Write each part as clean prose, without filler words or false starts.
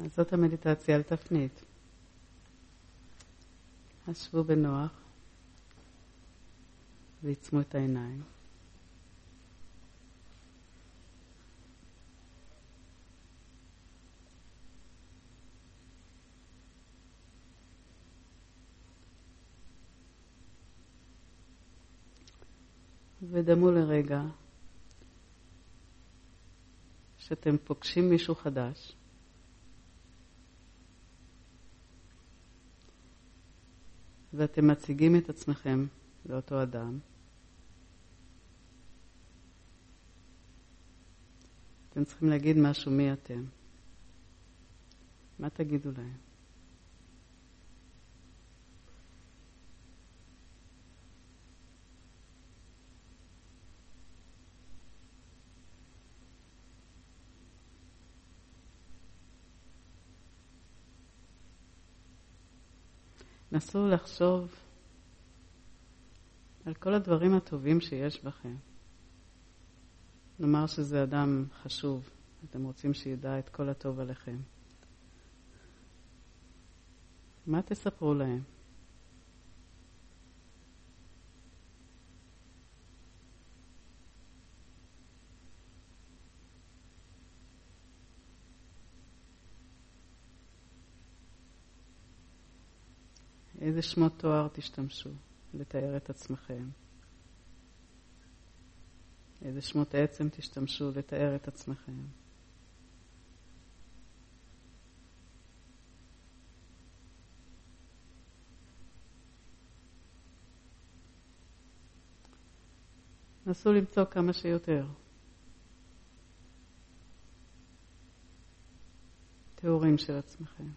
זאת המדיטציה על תפנית. אז שבו בנוח ועצמו את העיניים. ודמו לרגע שאתם פוגשים מישהו חדש. ואתם מציגים את עצמכם לאותו אדם. אתם צריכים להגיד משהו מי אתם. מה תגידו להם? נסו לחשוב על כל הדברים הטובים שיש בכם. נאמר שזה אדם חשוב, אתם רוצים שידע את כל הטוב עליכם. מה תספרו להם? איזה שמות תואר תשתמשו לתאר את עצמכם? איזה שמות עצם תשתמשו לתאר את עצמכם? נסו למצוא כמה שיותר תיאורים של עצמכם.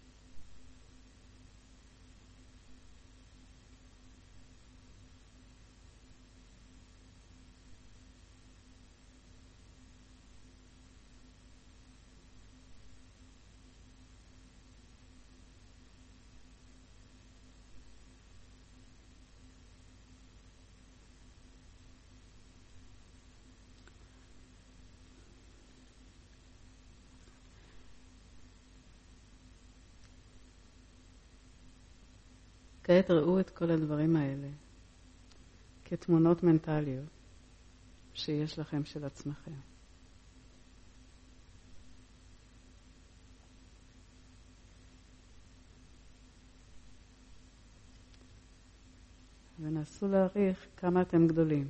כעת ראו את כל הדברים האלה כתמונות מנטליות שיש לכם של עצמכם. ונסו להעריך כמה אתם גדולים.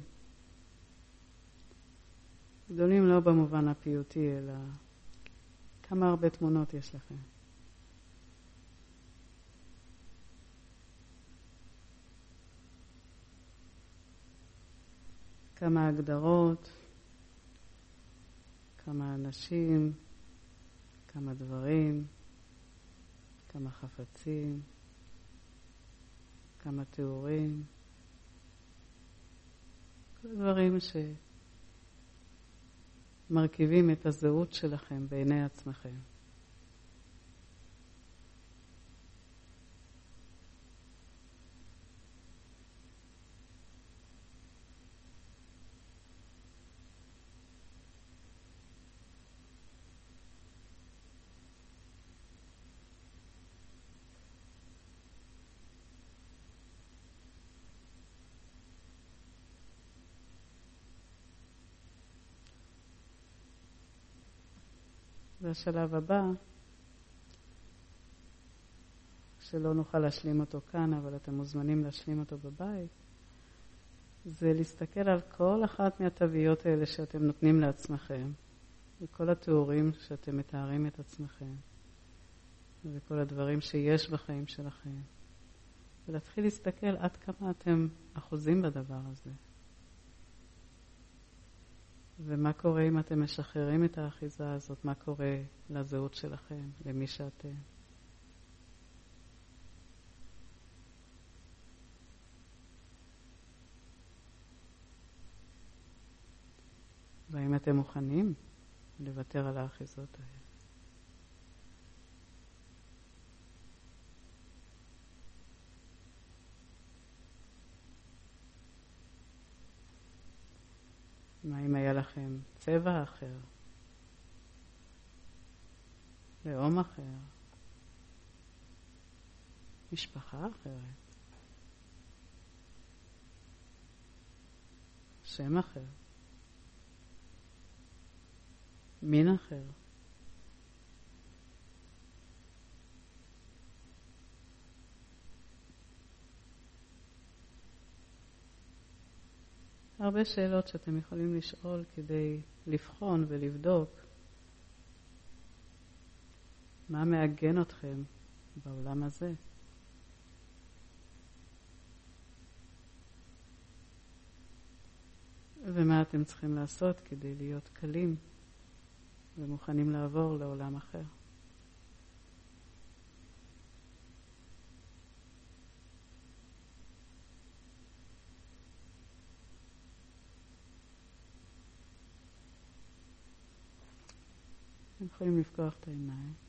גדולים לא במובן הפיוטי, אלא כמה הרבה תמונות יש לכם. כמה הגדרות, כמה אנשים, כמה דברים, כמה חפצים, כמה תיאורים, כל דברים שמרכיבים את הזהות שלכם בעיני עצמכם. והשלב הבא, שלא נוכל להשלים אותו כאן, אבל אתם מוזמנים להשלים אותו בבית, זה להסתכל על כל אחת מהתוויות האלה שאתם נותנים לעצמכם, וכל התיאורים שאתם מתארים את עצמכם, וכל הדברים שיש בחיים שלכם, ולהתחיל להסתכל עד כמה אתם אחוזים בדבר הזה. ומה קורה אם אתם משחררים את האחיזה הזאת? מה קורה לזהות שלכם, למי שאתם? והאם אתם מוכנים לוותר על האחיזות האלה? מה אם היה לכם צבע אחר? לאום אחר, משפחה אחרת, שם אחר, מין אחר. הרבה שאלות שאתם יכולים לשאול כדי לבחון ולבדוק מה מעגן אתכם בעולם הזה. ומה אתם צריכים לעשות כדי להיות קלים ומוכנים לעבור לעולם אחר. אתם יכולים לפקוח את העיניים.